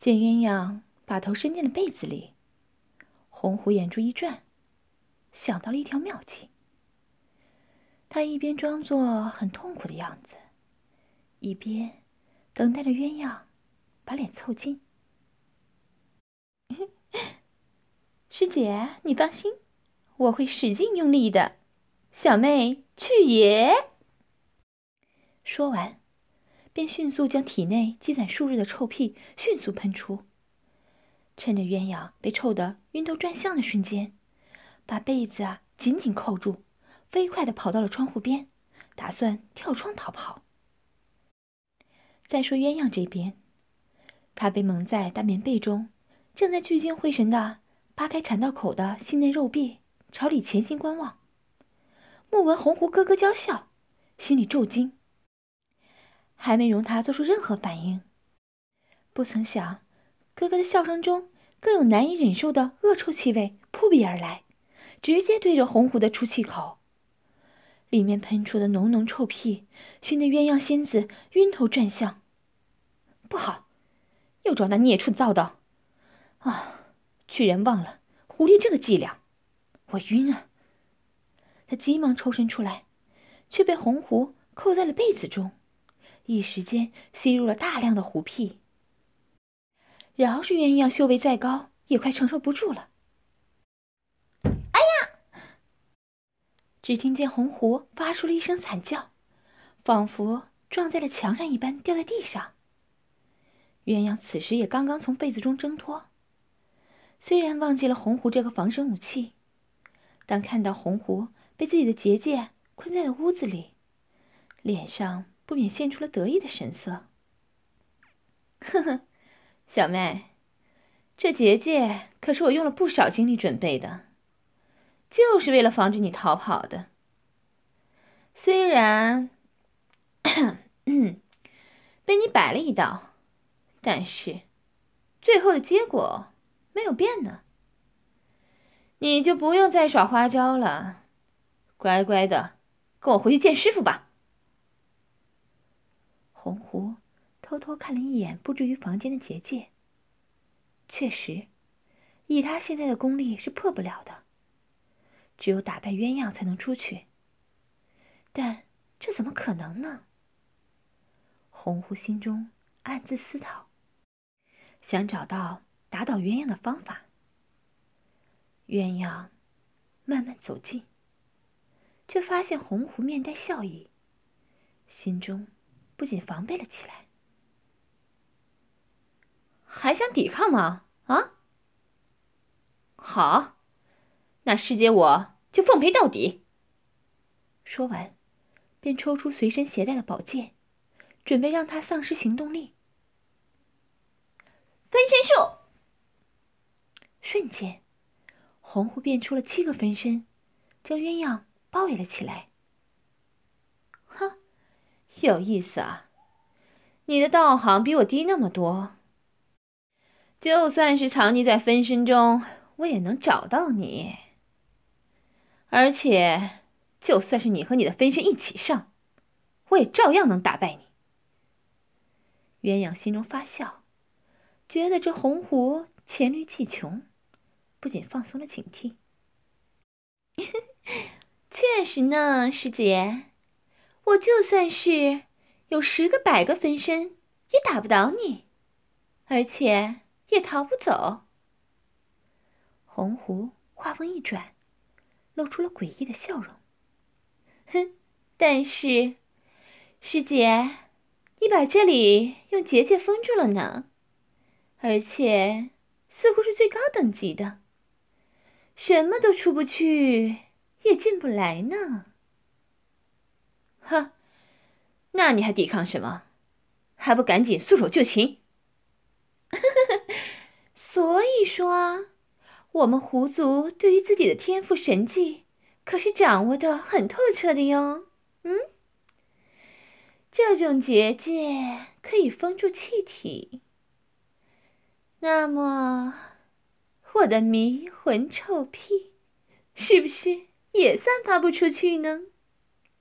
见鸳鸯把头伸进了被子里，红狐眼珠一转，想到了一条妙计。他一边装作很痛苦的样子，一边等待着鸳鸯把脸凑近。师姐，你放心，我会使劲用力的。小妹去也！说完，便迅速将体内积攒数日的臭屁迅速喷出，趁着鸳鸯被臭得晕头转向的瞬间，把被子紧紧扣住，飞快地跑到了窗户边，打算跳窗逃跑。再说鸳鸯这边，她被蒙在大棉被中，正在聚精会神地扒开产道口的细嫩肉壁，朝里潜心观望。莫闻红狐咯咯娇笑，心里骤惊，还没容他做出任何反应，不曾想咯咯的笑声中更有难以忍受的恶臭气味扑鼻而来，直接对着红狐的出气口。里面喷出的浓浓臭屁熏得鸳鸯仙子晕头转向。不好，又找那孽畜的造道啊！居然忘了狐狸这个伎俩，我晕啊！他急忙抽身出来，却被红狐扣在了被子中，一时间吸入了大量的狐屁。饶是鸳鸯修为再高，也快承受不住了。哎呀！只听见红狐发出了一声惨叫，仿佛撞在了墙上一般，掉在地上。鸳鸯此时也刚刚从被子中挣脱，虽然忘记了红狐这个防身武器，但看到红狐被自己的结界困在了屋子里，脸上不免现出了得意的神色。呵呵，小妹，这结界可是我用了不少精力准备的，就是为了防止你逃跑的。虽然被你摆了一道，但是最后的结果没有变呢。你就不用再耍花招了，乖乖的跟我回去见师傅吧。红狐偷偷看了一眼布置于房间的结界，确实，以他现在的功力是破不了的，只有打败鸳鸯才能出去。但这怎么可能呢？红狐心中暗自思考，想找到打倒鸳鸯的方法。鸳鸯慢慢走近，却发现红狐面带笑意，心中不禁防备了起来。还想抵抗吗？啊？好，那师姐我就奉陪到底。说完，便抽出随身携带的宝剑，准备让他丧失行动力。分身术！瞬间，红狐变出了7个分身，将鸳鸯包围了起来。哈，有意思啊！你的道行比我低那么多，就算是藏匿在分身中，我也能找到你。而且，就算是你和你的分身一起上，我也照样能打败你。鸳鸯心中发笑，觉得这红狐黔驴技穷，不仅放松了警惕。确实呢，师姐，我就算是有10个100个分身，也打不倒你，而且也逃不走。红狐话锋一转，露出了诡异的笑容。哼，但是，师姐，你把这里用结界封住了呢，而且似乎是最高等级的，什么都出不去，也进不来呢。哼，那你还抵抗什么？还不赶紧束手就擒！所以说啊，我们狐族对于自己的天赋神技可是掌握得很透彻的哟。这种结界可以封住气体，那么我的迷魂臭屁是不是也散发不出去呢？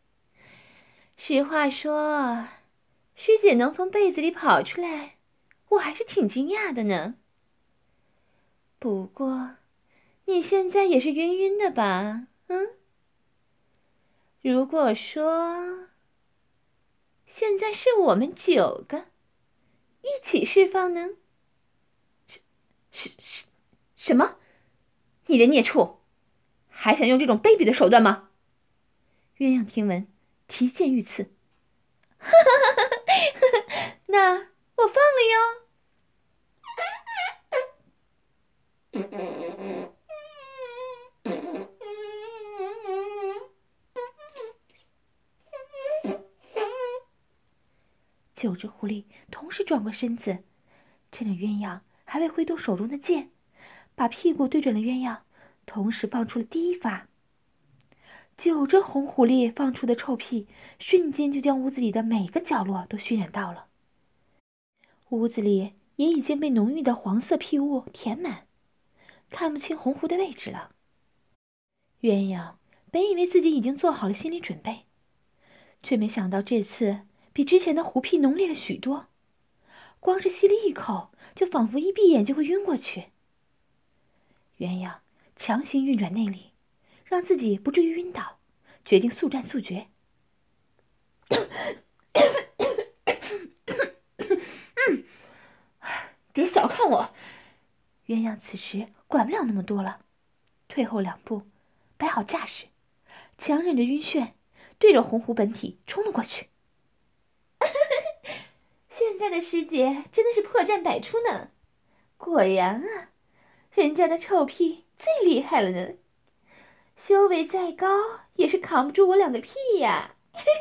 实话说，师姐能从被子里跑出来， 我还是挺惊讶的呢。不过，你现在也是晕晕的吧？如果说现在是我们9个一起释放呢？什么？你人孽畜，还想用这种卑鄙的手段吗？鸳鸯听闻，提剑欲刺。那我放了哟。9只狐狸同时转过身子，趁着鸳鸯还未挥动手中的剑，把屁股对准了鸳鸯，同时放出了第一发。9只红狐狸放出的臭屁，瞬间就将屋子里的每个角落都熏染到了。屋子里也已经被浓郁的黄色屁雾填满，看不清红狐的位置了。鸳鸯本以为自己已经做好了心理准备，却没想到这次比之前的狐屁浓烈了许多，光是吸了一口，就仿佛一闭眼就会晕过去。鸳鸯强行运转内力，让自己不至于晕倒，决定速战速决。别小看我！鸳鸯此时管不了那么多了，退后2步，摆好架势，强忍着晕眩，对着红狐本体冲了过去。现在的师姐真的是破绽百出呢，果然啊，人家的臭屁最厉害了呢，修为再高也是扛不住我2个屁呀！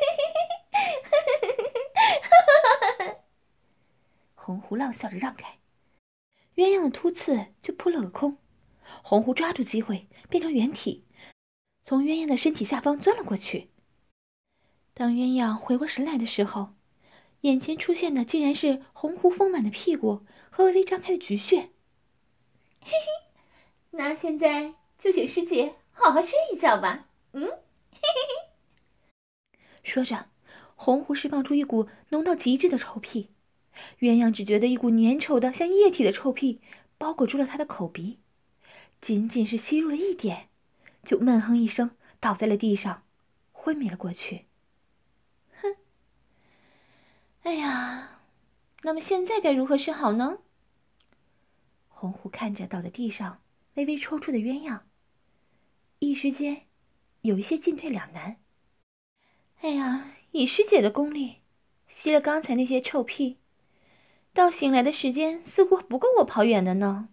红狐浪笑着让开，鸳鸯的突刺就扑了个空。红狐抓住机会，变成圆体，从鸳鸯的身体下方钻了过去。当鸳鸯回过神来的时候，眼前出现的竟然是红狐丰满的屁股和微微张开的菊穴。嘿嘿，那现在就请师姐好好睡一觉吧。嘿嘿。说着，红狐释放出一股浓到极致的臭屁，鸳鸯只觉得一股粘稠的像液体的臭屁包裹住了他的口鼻，仅仅是吸入了一点，就闷哼一声倒在了地上，昏迷了过去。哼，哎呀，那么现在该如何是好呢？红狐看着倒在地上微微抽搐的鸳鸯，一时间有一些进退两难。哎呀，以师姐的功力，吸了刚才那些臭屁，到醒来的时间似乎不够我跑远的呢。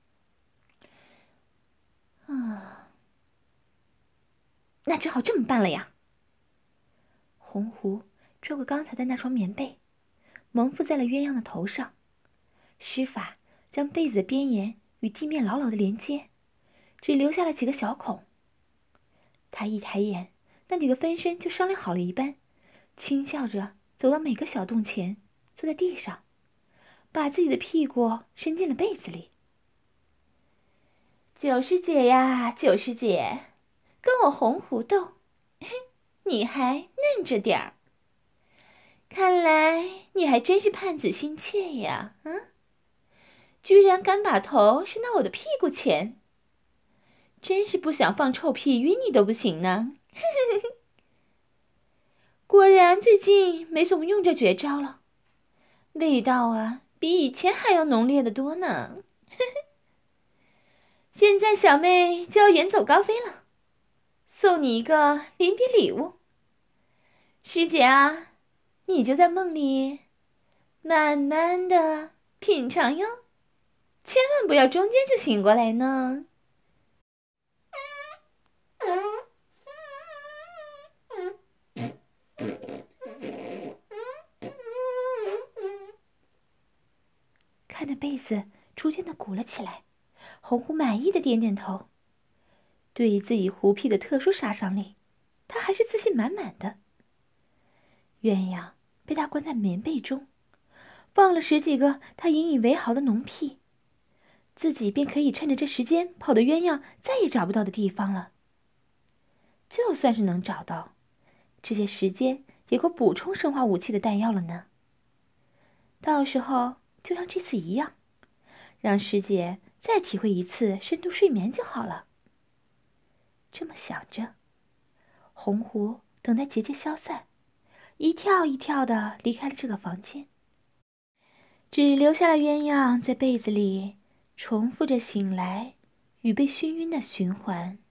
那只好这么办了呀。红狐抓过刚才的那床棉被，蒙附在了鸳鸯的头上，施法将被子的边沿与地面牢牢的连接，只留下了几个小孔。他一抬眼，那几个分身就商量好了一般，轻笑着走到每个小洞前，坐在地上，把自己的屁股伸进了被子里。九师姐呀，九师姐，跟我红狐斗，你还嫩着点儿。看来你还真是盼子心切呀，居然敢把头伸到我的屁股前，真是不想放臭屁晕你都不行呢。果然最近没怎么用这绝招了，味道啊比以前还要浓烈的多呢。现在小妹就要远走高飞了，送你一个临别礼物。师姐啊，你就在梦里慢慢的品尝哟，千万不要中间就醒过来呢。看着被子逐渐的鼓了起来，红狐满意的点点头。对于自己狐屁的特殊杀伤力，他还是自信满满的。鸳鸯被他关在棉被中，放了10几个他引以为豪的浓屁，自己便可以趁着这时间跑到鸳鸯再也找不到的地方了。就算是能找到，这些时间也够补充生化武器的弹药了呢。到时候就像这次一样，让师姐再体会一次深度睡眠就好了。这么想着，红狐等待结界消散，一跳一跳地离开了这个房间，只留下了鸳鸯在被子里重复着醒来与被熏晕的循环。